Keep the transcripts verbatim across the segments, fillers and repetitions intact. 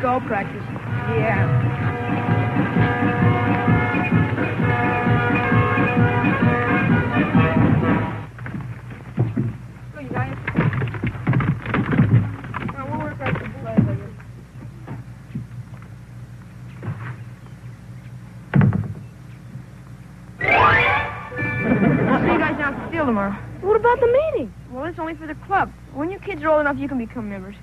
skull practice. Yeah. Go, you guys. Now, we'll work out the play later. I'll see you guys down at the field tomorrow. What about the meeting? Well, it's only for the club. When your kids are old enough, you can become members.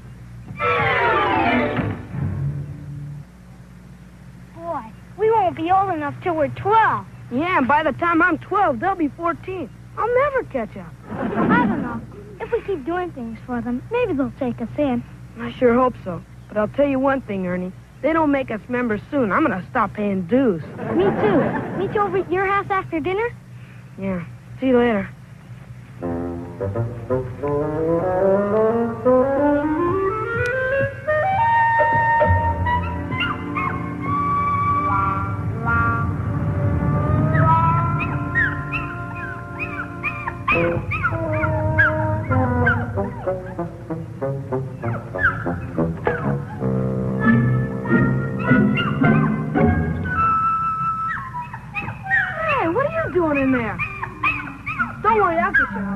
Boy, we won't be old enough till we're twelve. Yeah, and by the time I'm twelve, they'll be fourteen. I'll never catch up. I don't know. If we keep doing things for them, maybe they'll take us in. I sure hope so. But I'll tell you one thing, Ernie. They don't make us members soon. I'm going to stop paying dues. Me too. Meet you over at your house after dinner? Yeah. See you later. Hey, what are you doing in there? Don't worry, I'll get you out.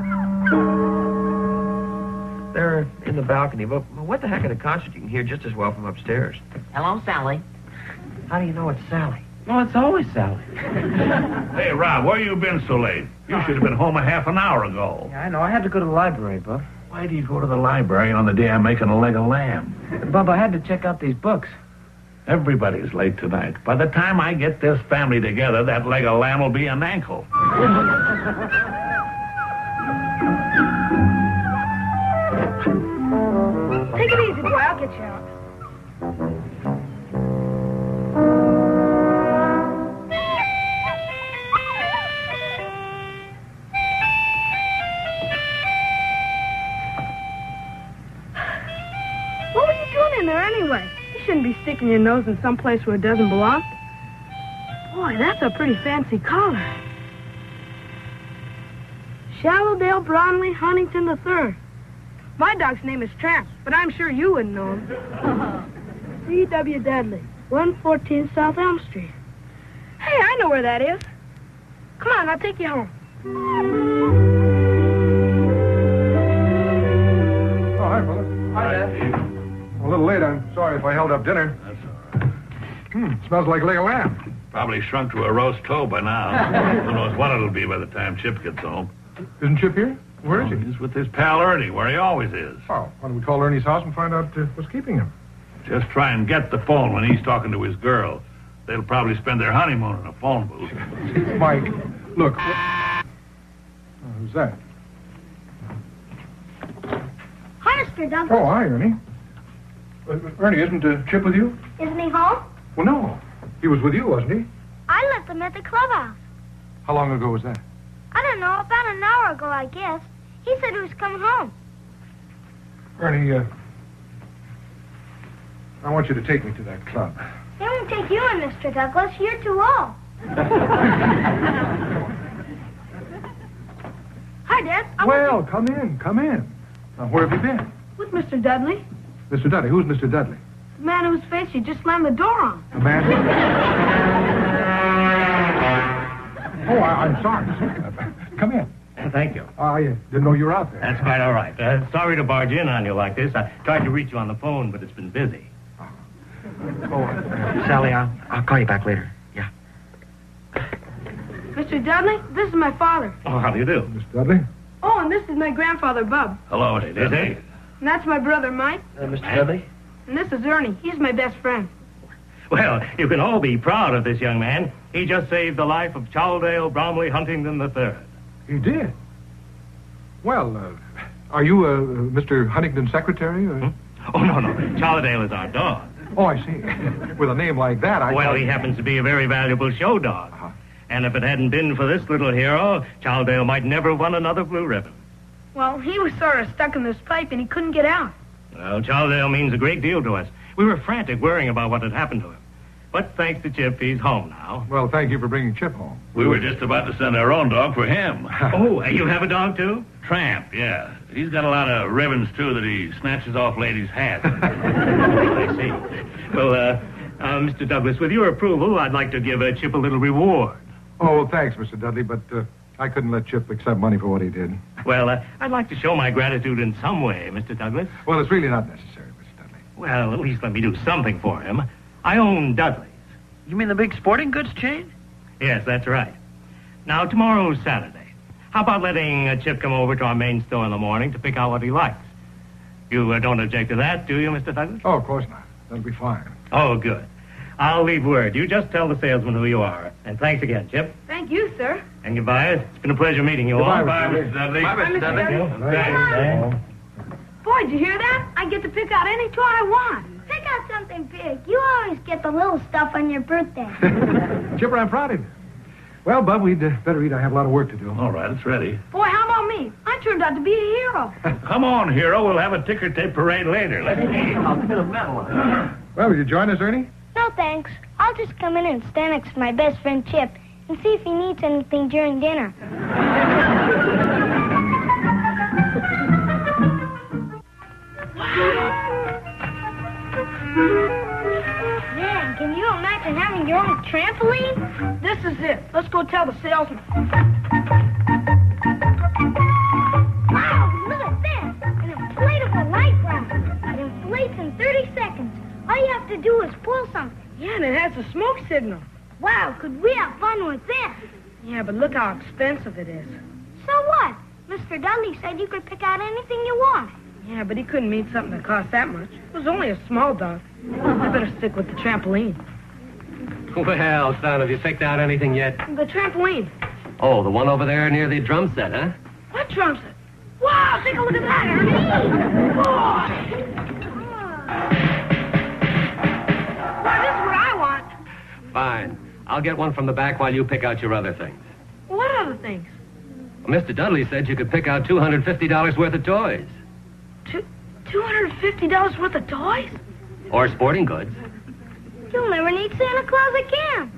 They're in the balcony, but what the heck of a concert you can hear just as well from upstairs. Hello, Sally. How do you know it's Sally? Well, it's always Sally. Hey, Rob, where you been so late? You should have been home a half an hour ago. Yeah, I know. I had to go to the library, Bub. Why do you go to the library on the day I'm making a leg of lamb? Bub, I had to check out these books. Everybody's late tonight. By the time I get this family together, that leg of lamb will be an ankle. Take it easy, boy. I'll get you out. What were you doing in there anyway? You shouldn't be sticking your nose in some place where it doesn't belong. Boy, that's a pretty fancy collar. Shallowdale Brownlee Huntington the third. My dog's name is Tramp, but I'm sure you wouldn't know him. C W Dudley, one fourteen South Elm Street. Hey, I know where that is. Come on, I'll take you home. Oh, hi, fella. Hi, Dad. I'm a little late. I'm sorry if I held up dinner. That's all right. Hmm, smells like leg of lamb. Probably shrunk to a roast toe by now. Who knows what it'll be by the time Chip gets home. Isn't Chip here? Where is Oh, he? He's with his pal Ernie, where he always is. Oh, why don't we call Ernie's house and find out uh, what's keeping him? Just try and get the phone when he's talking to his girl. They'll probably spend their honeymoon in a phone booth. Mike, look. Oh, who's that? Hi, Mister Douglas. Oh, hi, Ernie. Uh, Ernie, isn't uh, Chip with you? Isn't he home? Well, no. He was with you, wasn't he? I left him at the clubhouse. How long ago was that? I don't know, about an hour ago, I guess. He said he was coming home. Ernie, uh, I want you to take me to that club. They won't take you in, Mister Douglas. You're too old. Hi, Dad. I Well, want come in, come in. Now, where have you been? to... With Mister Dudley, Mister Dudley. Who's Mister Dudley? the man whose face you just slammed the door on. The man... Oh, I, I'm sorry. Uh, come in. Thank you. I uh, didn't know you were out there. That's quite all right. Uh, sorry to barge in on you like this. I tried to reach you on the phone, but it's been busy. Oh, uh, Sally, I'll, I'll call you back later. Yeah. Mister Dudley, this is my father. Oh, how do you do? Mister Dudley? Oh, and this is my grandfather, Bub. Hello, Is Dudley. it? And that's my brother, Mike. Uh, Mister Dudley? And this is Ernie. He's my best friend. Well, you can all be proud of this young man. He just saved the life of Chaldale Bromley Huntington the third. He did? Well, uh, are you uh, Mister Huntington's secretary? Or... Hmm? Oh, no, no. Chaldale is our dog. Oh, I see. With a name like that, I... Well, he happens to be a very valuable show dog. Uh-huh. And if it hadn't been for this little hero, Chaldale might never have won another blue ribbon. Well, he was sort of stuck in this pipe and he couldn't get out. Well, Chaldale means a great deal to us. We were frantic worrying about what had happened to him. But thanks to Chip, he's home now. Well, thank you for bringing Chip home. We were just about to send our own dog for him. Oh, and you have a dog, too? Tramp, yeah. He's got a lot of ribbons, too, that he snatches off ladies' hats. I see. Well, uh, uh, Mister Douglas, with your approval, I'd like to give uh, Chip a little reward. Oh, well, thanks, Mister Dudley, but uh, I couldn't let Chip accept money for what he did. Well, uh, I'd like to show my gratitude in some way, Mister Douglas. Well, it's really not necessary, Mister Dudley. Well, at least let me do something for him. I own Dudley's. You mean the big sporting goods chain? Yes, that's right. Now, tomorrow's Saturday. How about letting uh, Chip come over to our main store in the morning to pick out what he likes? You uh, don't object to that, do you, Mister Douglas? Oh, of course not. That'll be fine. Oh, good. I'll leave word. You just tell the salesman who you are. And thanks again, Chip. Thank you, sir. And goodbye. It's been a pleasure meeting you Goodbye, all. Mister Bye, Mister Dudley. Bye, Mister Dudley. Thanks. Boy, did you hear that? I get to pick out any toy I want. Pick out something big. You always get the little stuff on your birthday. Chipper, I'm proud of you. Well, Bub, we'd uh, better eat. I have a lot of work to do. All right, it's ready. Boy, how about me? I turned out to be a hero. Come on, hero. We'll have a ticker tape parade later. Let's see. I'll pin a medal on it. Well, will you join us, Ernie? No, thanks. I'll just come in and stand next to my best friend Chip and see if he needs anything during dinner. Man, can you imagine having your own trampoline? This is it. Let's go tell the salesman. Wow, look at this. An inflatable light round. It inflates in thirty seconds. All you have to do is pull something. Yeah, and it has a smoke signal. Wow, could we have fun with this? Yeah, but look how expensive it is. So what? Mister Dudley said you could pick out anything you want. Yeah, but he couldn't mean something that cost that much. It was only a small dog. I better stick with the trampoline. Well, son, have you picked out anything yet? The trampoline. Oh, the one over there near the drum set, huh? What drum set? Wow, take a look at that, Ernie. Boy. Well, this is what I want. Fine. I'll get one from the back while you pick out your other things. What other things? Well, Mister Dudley said you could pick out two hundred fifty dollars worth of toys. Two, two hundred fifty dollars worth of toys? Or sporting goods. You'll never need Santa Claus again.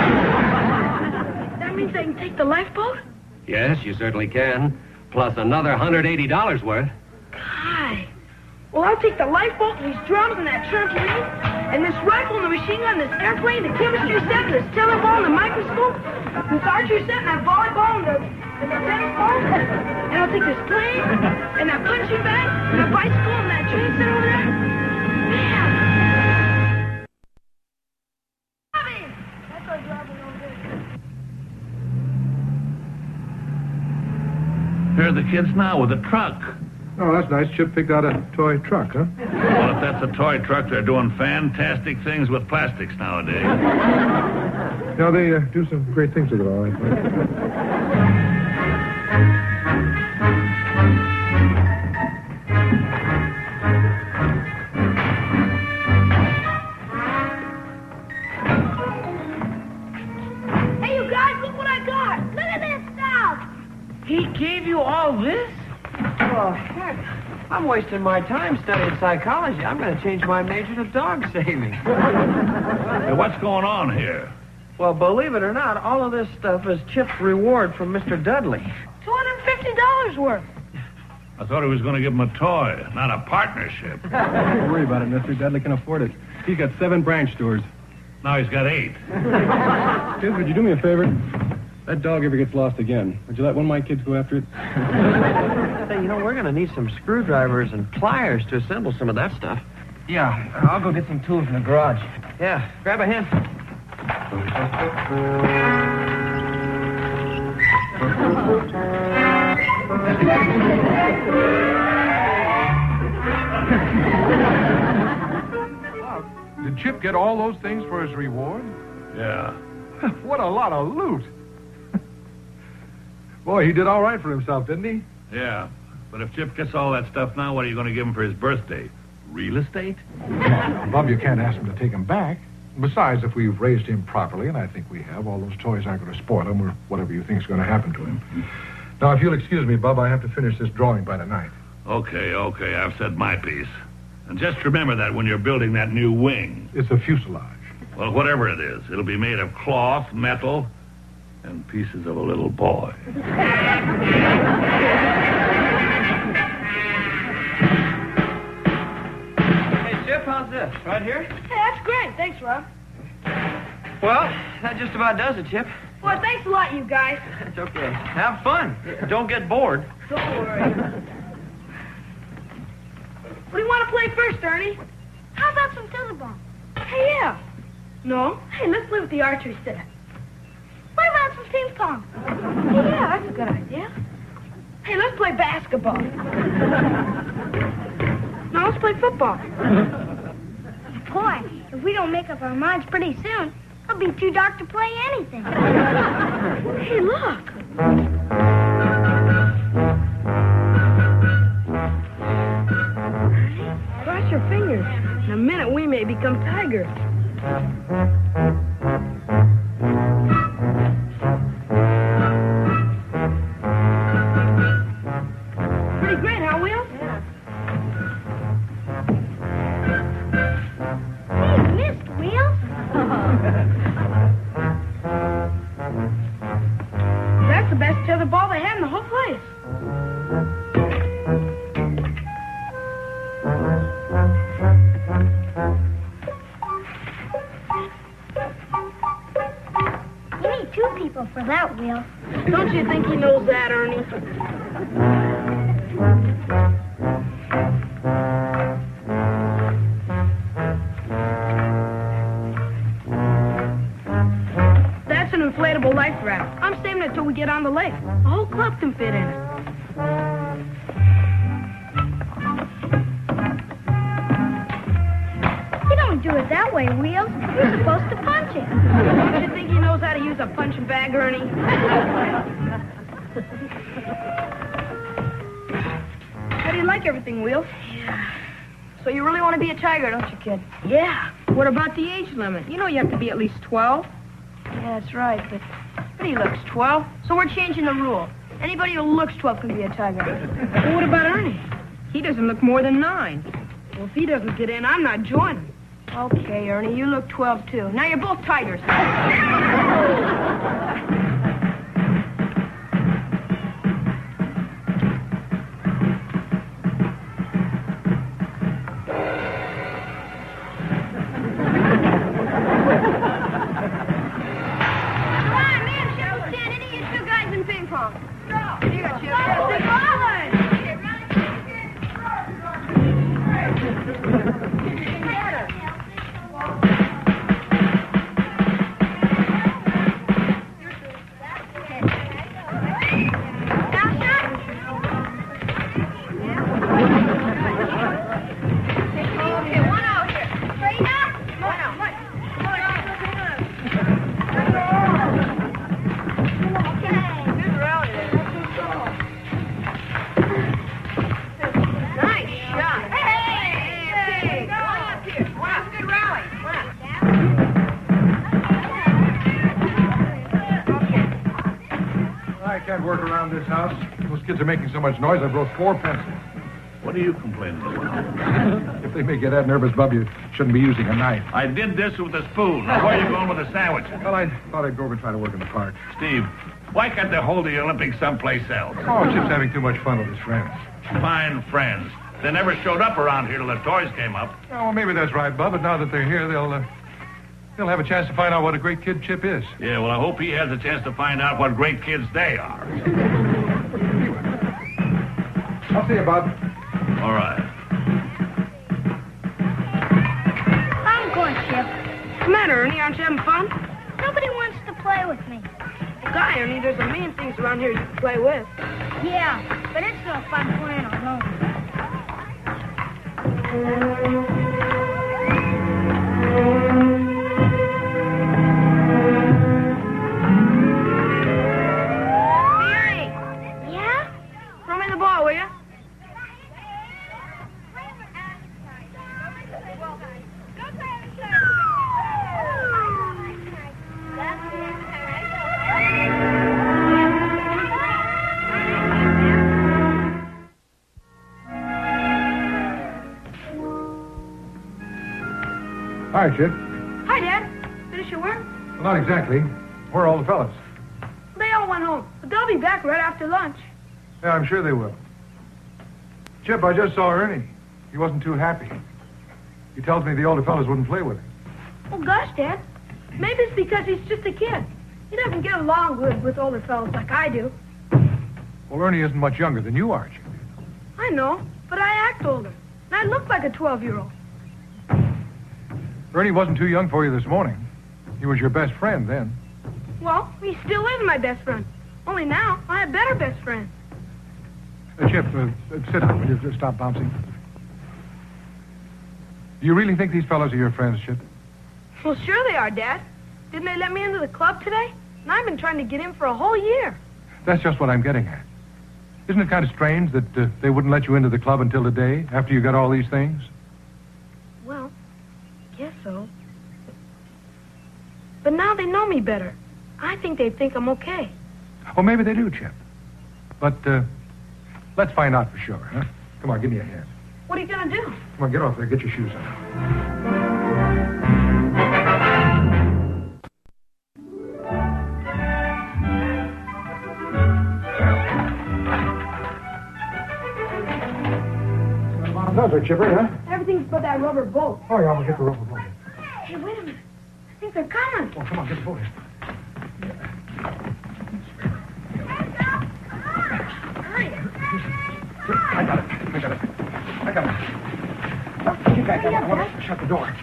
That means I can take the lifeboat? Yes, you certainly can. Plus another one hundred eighty dollars worth. Hi. Well, I'll take the lifeboat and these drums and that trampoline and this rifle and the machine gun, this airplane, the chemistry set, this telephone, the microscope, this archery set, and that volleyball and the, and the tennis ball. And I'll take this plane and that punching bag and that bicycle and that train set over there. Man. Bobby! That's our driving over there. Here are the kids now with a truck. Oh, that's nice. Chip picked out a toy truck, huh? Well, if that's a toy truck, they're doing fantastic things with plastics nowadays. You know, they uh, do some great things with it, all right. Hey, you guys, look what I got. Look at this stuff. He gave you all this? Oh, heck. I'm wasting my time studying psychology. I'm going to change my major to dog saving. Hey, what's going on here? Well, believe it or not, all of this stuff is Chip's reward from Mister Dudley. two hundred fifty dollars worth. I thought he was going to give him a toy, not a partnership. Don't worry about it, Mister Dudley can afford it. He's got seven branch stores. Now he's got eight. Kids, would you do me a favor? That dog ever gets lost again, would you let one of my kids go after it? Hey, you know, we're going to need some screwdrivers and pliers to assemble some of that stuff. Yeah, I'll go get some tools in the garage. Yeah, grab a hand. Did Chip get all those things for his reward? Yeah. What a lot of loot. Boy, he did all right for himself, didn't he? Yeah. But if Chip gets all that stuff now, what are you going to give him for his birthday? Real estate? Bob, you can't ask him to take them back. Besides, if we've raised him properly, and I think we have, all those toys aren't going to spoil him or whatever you think is going to happen to him. Now, if you'll excuse me, Bob, I have to finish this drawing by tonight. Okay, okay. I've said my piece. And just remember that when you're building that new wing. It's a fuselage. Well, whatever it is, it'll be made of cloth, metal, and pieces of a little boy. Hey, Chip, how's this? Right here? Hey, that's great. Thanks, Rob. Well, that just about does it, Chip. Well, thanks a lot, you guys. It's okay. Have fun. Don't get bored. Don't worry. What do you want to play first, Ernie? How about some tetherball? Hey, yeah. No? Hey, let's play with the archery set. What about some ping pong? Yeah, that's a good idea. Hey, let's play basketball. Now let's play football. Boy, if we don't make up our minds pretty soon, it'll be too dark to play anything. Hey, look. Cross your fingers. In a minute, we may become tigers. Pretty great, huh, Will? Yeah. Hey, you missed, Will. That's the best tetherball they have in the whole place. You need two people for that, Will. Don't you think he knows that, Ernie? That's an inflatable life raft. I'm saving it till we get on the lake. The whole club can fit in it. You don't do it that way, Will. You're supposed to punch it. Don't you think he knows how to use a punching bag, Ernie? How do you like everything, Will? Yeah. So you really want to be a tiger, don't you, kid? Yeah. What about the age limit? You know you have to be at least twelve. Yeah, that's right, but but he looks twelve. So we're changing the rule. Anybody who looks twelve can be a tiger. Well, what about Ernie? He doesn't look more than nine. Well, if he doesn't get in, I'm not joining. Okay, Ernie, you look twelve, too. Now you're both tigers. Work around this house. Those kids are making so much noise, I broke four pencils. What are you complaining about? If they make you that nervous, Bub, you shouldn't be using a knife. I did this with a spoon. Now, where are you going with a sandwich? Well, I thought I'd go over and try to work in the park. Steve, why can't they hold the Olympics someplace else? Oh, Chip's having too much fun with his friends. Fine friends. They never showed up around here till the toys came up. Oh, well, maybe that's right, Bub, but now that they're here, they'll, uh, they'll have a chance to find out what a great kid Chip is. Yeah, well, I hope he has a chance to find out what great kids they are. I'll see you, Bub. All right. I'm going, Chip. What's the matter, Ernie? Aren't you having fun? Nobody wants to play with me. Well, Guy, Ernie, there's a million things around here you can play with. Yeah, but it's no fun playing alone. Hi, Chip. Hi, Dad. Not exactly. Where are all the fellas? They all went home, but they'll be back right after lunch. Yeah, I'm sure they will. Chip, I just saw Ernie. He wasn't too happy. He tells me the older fellas wouldn't play with him. Oh, gosh, Dad. Maybe it's because he's just a kid. He doesn't get along good with older fellas like I do. Well, Ernie isn't much younger than you are, Chip. I know, but I act older. And I look like a twelve-year-old. Ernie wasn't too young for you this morning. He was your best friend then. Well, he still is my best friend. Only now, I have better best friends. Uh, Chip, uh, uh, sit down. Will you just stop bouncing? Do you really think these fellows are your friends, Chip? Well, sure they are, Dad. Didn't they let me into the club today? And I've been trying to get in for a whole year. That's just what I'm getting at. Isn't it kind of strange that uh, they wouldn't let you into the club until today, after you got all these things? Well, guess so. But now they know me better. I think they think I'm okay. Well, maybe they do, Chip. But uh, let's find out for sure, huh? Come on, give me a hand. What are you going to do? Come on, get off there. Get your shoes on. Those are Chipper, huh? Everything's but that rubber boat. Oh, yeah, we'll get the rubber boat. Hey, wait a minute. I think they're coming. Oh, come on, get the boat in. Hurry. I got it. I got it. I got it. Get back. I want, I want to shut the door.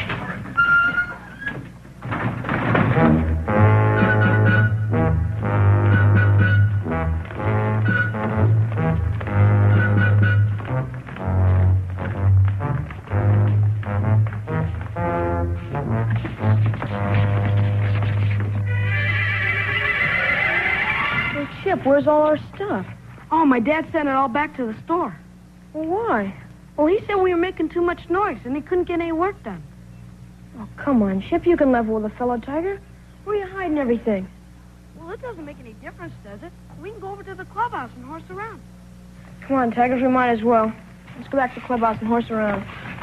Where's all our stuff? Oh, my dad sent it all back to the store. Well, why? Well, he said we were making too much noise, and he couldn't get any work done. Oh, come on, Chip. You can level with a fellow tiger. Where are you hiding everything? Well, it doesn't make any difference, does it? We can go over to the clubhouse and horse around. Come on, Tigers, we might as well. Let's go back to the clubhouse and horse around.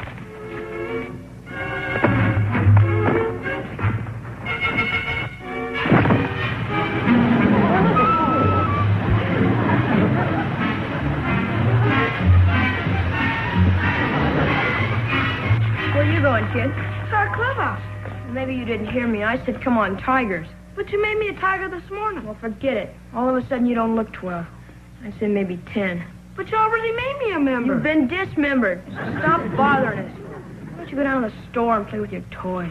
Going, kid? It's our clubhouse. Maybe you didn't hear me. I said, come on, Tigers. But you made me a tiger this morning. Well, forget it. All of a sudden, you don't look twelve. I said maybe ten. But you already made me a member. You've been dismembered. So stop bothering us. Why don't you go down to the store and play with your toys?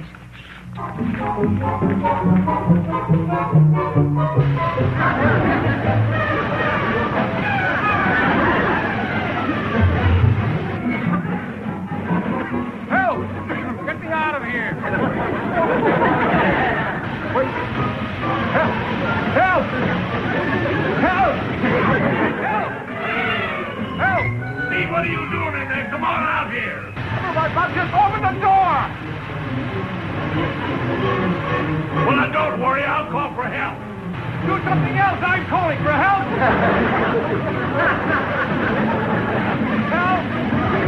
Out of here! Wait! Help! Help! Help! Help! Help! Steve, what are you doing in there? Come on out here! Oh, my God, just open the door! Well, now, don't worry. I'll call for help. Do something else. I'm calling for help! Help!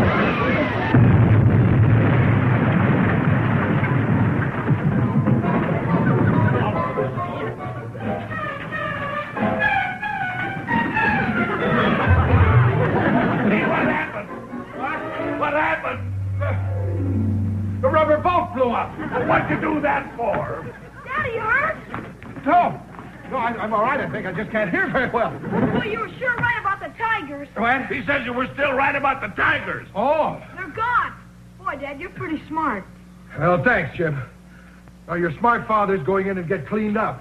The rubber boat blew up. What'd you do that for? Daddy, you hurt? No. No, I, I'm all right, I think. I just can't hear very well. Well, you were sure right about the tigers. What? He says you were still right about the tigers. Oh. They're gone. Boy, Dad, you're pretty smart. Well, thanks, Jim. Now, your smart father's going in and get cleaned up.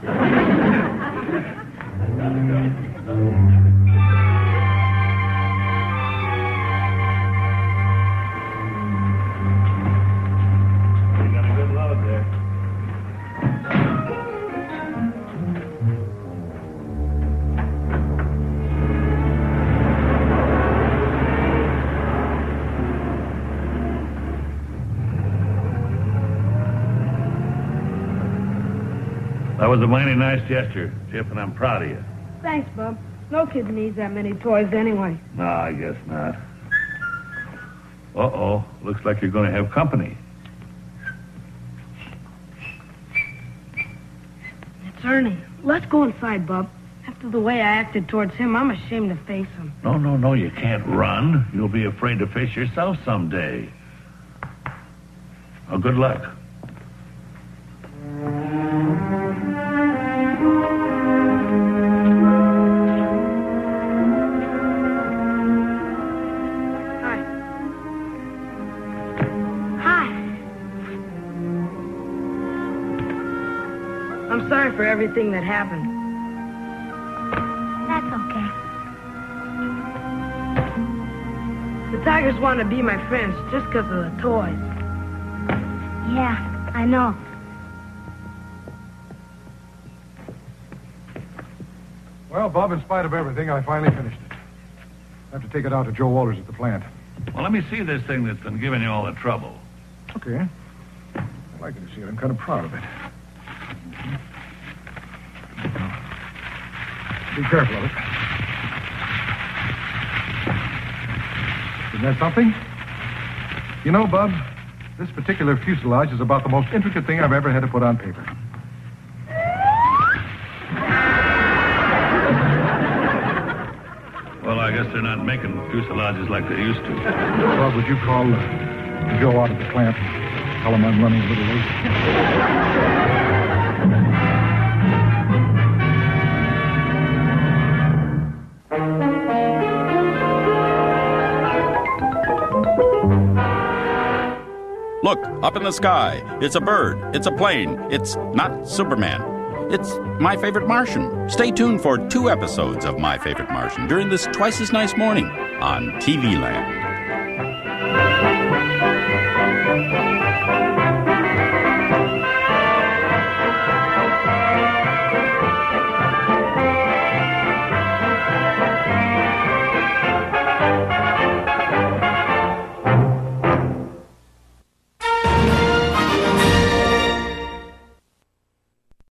That was a mighty nice gesture, Chip, and I'm proud of you. Thanks, Bub. No kid needs that many toys anyway. No, I guess not. Uh-oh. Looks like you're going to have company. Ernie. Let's go inside, Bub. After the way I acted towards him, I'm ashamed to face him. No, no, no, you can't run. You'll be afraid to face yourself someday. Oh, good luck. Hi. Hi. I'm sorry for everything that happened. That's okay. The Tigers want to be my friends just because of the toys. Yeah, I know. Well, Bob, in spite of everything, I finally finished it. I have to take it out to Joe Walters at the plant. Well, let me see this thing that's been giving you all the trouble. Okay. I'd like you to see it. I'm kind of proud of it. Be careful of it. Isn't that something? You know, Bub, this particular fuselage is about the most intricate thing I've ever had to put on paper. Well, I guess they're not making fuselages like they used to. Bub, would you call uh, Joe out at the plant? Tell him I'm running a little late. Look, up in the sky. It's a bird. It's a plane. It's not Superman. It's My Favorite Martian. Stay tuned for two episodes of My Favorite Martian during this twice as nice morning on T V Land.